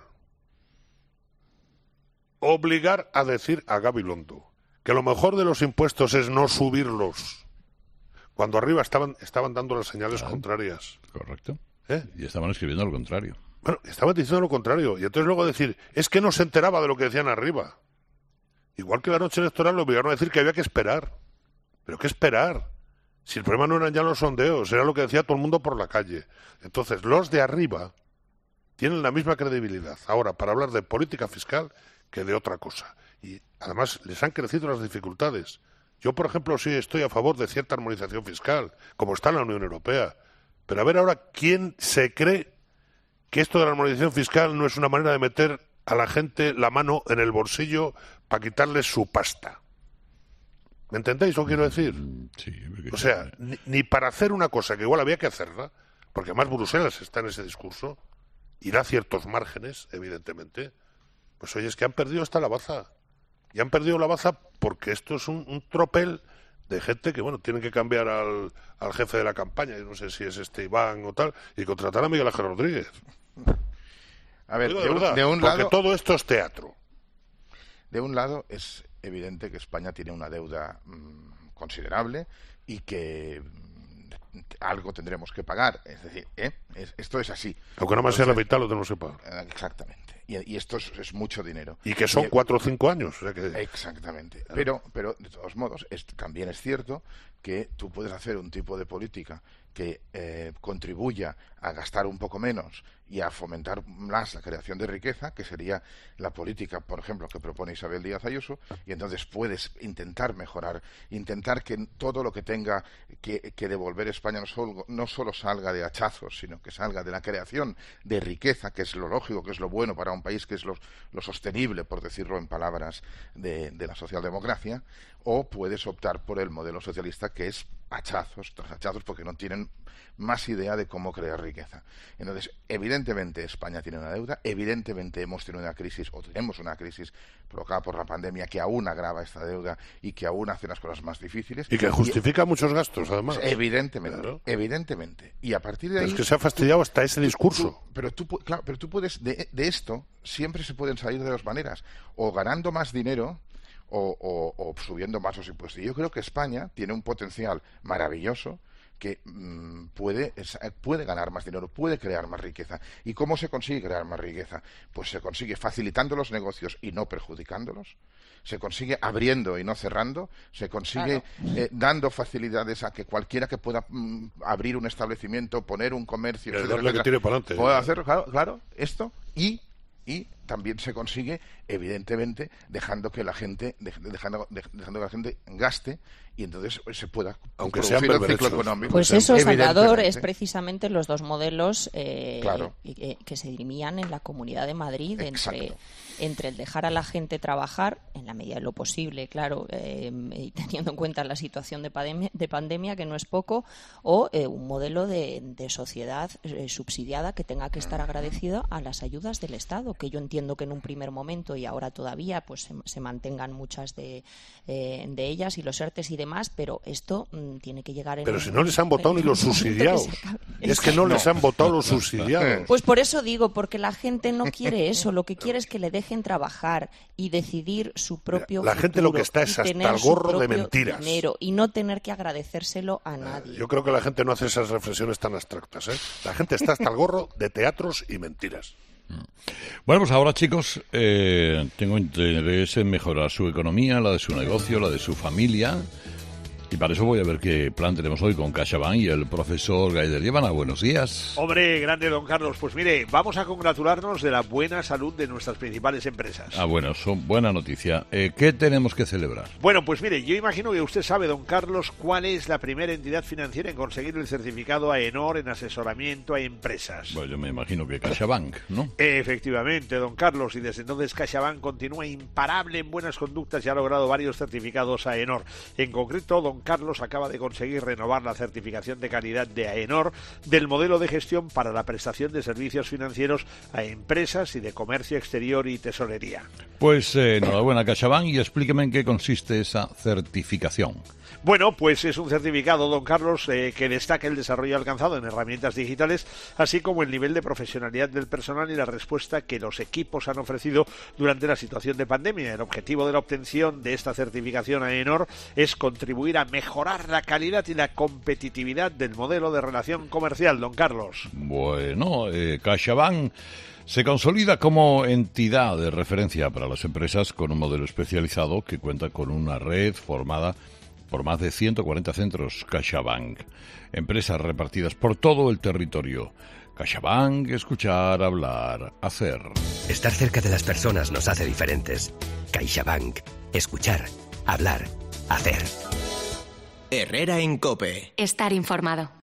obligar a decir a Gabilondo que lo mejor de los impuestos es no subirlos cuando arriba estaban, estaban dando las señales
Claro.
contrarias?
Correcto.
¿Eh?
Y estaban escribiendo lo contrario.
Bueno, estaban diciendo lo contrario. Y entonces luego decir, es que no se enteraba de lo que decían arriba. Igual que la noche electoral lo obligaron a decir que había que esperar. ¿Pero qué esperar? Si el problema no eran ya los sondeos, era lo que decía todo el mundo por la calle. Entonces, los de arriba tienen la misma credibilidad ahora para hablar de política fiscal que de otra cosa. Y además les han crecido las dificultades. Yo, por ejemplo, sí estoy a favor de cierta armonización fiscal, como está en la Unión Europea. Pero a ver ahora, ¿quién se cree que esto de la armonización fiscal no es una manera de meter a la gente la mano en el bolsillo para quitarles su pasta? ¿Me entendéis lo que quiero decir?
Sí,
O sea, ni, ni para hacer una cosa que igual había que hacerla, porque además Bruselas está en ese discurso, y da ciertos márgenes, evidentemente, pues oye, es que han perdido esta la baza. Y han perdido la baza porque esto es un, un tropel de gente que, bueno, tienen que cambiar al, al jefe de la campaña, yo no sé si es este Iván o tal, y contratar a Miguel Ángel Rodríguez.
A ver,
Digo
de,
de
un-
verdad,
de un
porque
lado,
todo esto es teatro.
de un lado es evidente que España tiene una deuda mm, considerable y que mm, algo tendremos que pagar. Es decir, ¿eh? es, esto es así.
Aunque no más sea la mitad, lo tenemos que pagar.
Exactamente. Y, y esto es, es mucho dinero.
Y que son
y,
cuatro o cinco años. O sea que...
Exactamente. Claro. Pero, pero, de todos modos, es, también es cierto que tú puedes hacer un tipo de política que eh, contribuya a gastar un poco menos y a fomentar más la creación de riqueza, que sería la política, por ejemplo, que propone Isabel Díaz Ayuso, y entonces puedes intentar mejorar, intentar que todo lo que tenga que, que devolver España no solo, no solo salga de hachazos, sino que salga de la creación de riqueza, que es lo lógico, que es lo bueno para un país, que es lo, lo sostenible, por decirlo en palabras de, de la socialdemocracia, o puedes optar por el modelo socialista, que es hachazos tras hachazos, porque no tienen más idea de cómo crear riqueza. Entonces, evidentemente España tiene una deuda, evidentemente hemos tenido una crisis, o tenemos una crisis provocada por la pandemia que aún agrava esta deuda y que aún hace las cosas más difíciles.
Y que justifica y, muchos gastos, además.
Evidentemente,
claro.
evidentemente. Y a partir de ahí...
Pero es que se ha fastidiado hasta ese discurso.
Tú, pero, tú, claro, pero tú puedes, de, de esto, siempre se pueden salir de dos maneras. O ganando más dinero... O, o, o subiendo más los impuestos. Y yo creo que España tiene un potencial maravilloso que mmm, puede, es, puede ganar más dinero, puede crear más riqueza. ¿Y cómo se consigue crear más riqueza? Pues se consigue facilitando los negocios y no perjudicándolos, se consigue abriendo y no cerrando, se consigue claro. eh, dando facilidades a que cualquiera que pueda mmm, abrir un establecimiento, poner un comercio,
etcétera, etcétera, que tire para adelante,
pueda hacerlo, claro, claro, esto y y también se consigue, evidentemente, dejando que la gente dejando, dejando que la gente gaste y entonces se pueda
aunque
producir el ciclo económico.
Pues eso, Salvador, es precisamente los dos modelos eh,
claro.
que, que se dirimían en la Comunidad de Madrid entre, entre el dejar a la gente trabajar en la medida de lo posible, claro, eh, y teniendo en cuenta la situación de pandemia, de pandemia que no es poco, o eh, un modelo de, de sociedad eh, subsidiada que tenga que estar agradecida a las ayudas del Estado, que yo entiendo que en un primer momento y ahora todavía pues se, se mantengan muchas de, eh, de ellas y los ERTES y demás, pero esto mm, tiene que llegar en
pero
un,
si no les han votado ni los subsidiados que es que no, no les han votado los subsidiados.
Pues por eso digo, porque la gente no quiere eso, lo que quiere es que le dejen trabajar y decidir su propio
la
futuro,
gente lo que está es hasta el gorro de mentiras
dinero, y no tener que agradecérselo a nadie.
Yo creo que la gente no hace esas reflexiones tan abstractas, ¿eh? La gente está hasta el gorro de teatros y mentiras.
Bueno, pues ahora, chicos, eh, tengo interés en mejorar su economía, la de su negocio, la de su familia. Y para eso voy a ver qué plan tenemos hoy con CaixaBank y el profesor Gaider. Llévana, buenos días.
Hombre, grande don Carlos. Pues mire, vamos a congratularnos de la buena salud de nuestras principales empresas.
Ah, bueno, son buena noticia. Eh, ¿Qué tenemos que celebrar?
Bueno, pues mire, yo imagino que usted sabe, don Carlos, cuál es la primera entidad financiera en conseguir el certificado AENOR en asesoramiento a empresas.
Bueno, yo me imagino que CaixaBank, ¿no?
Efectivamente, don Carlos, y desde entonces CaixaBank continúa imparable en buenas conductas y ha logrado varios certificados AENOR. En concreto, don Carlos acaba de conseguir renovar la certificación de calidad de AENOR del modelo de gestión para la prestación de servicios financieros a empresas y de comercio exterior y tesorería.
Pues eh, enhorabuena, CaixaBank, y explíqueme en qué consiste esa certificación.
Bueno, pues es un certificado, don Carlos, eh, que destaca el desarrollo alcanzado en herramientas digitales, así como el nivel de profesionalidad del personal y la respuesta que los equipos han ofrecido durante la situación de pandemia. El objetivo de la obtención de esta certificación AENOR es contribuir a mejorar la calidad y la competitividad del modelo de relación comercial, don Carlos.
Bueno, eh, CaixaBank se consolida como entidad de referencia para las empresas con un modelo especializado que cuenta con una red formada por más de ciento cuarenta centros CaixaBank, empresas repartidas por todo el territorio. CaixaBank, escuchar, hablar, hacer.
Estar cerca de las personas nos hace diferentes. CaixaBank, escuchar, hablar, hacer.
Herrera en COPE.
Estar informado.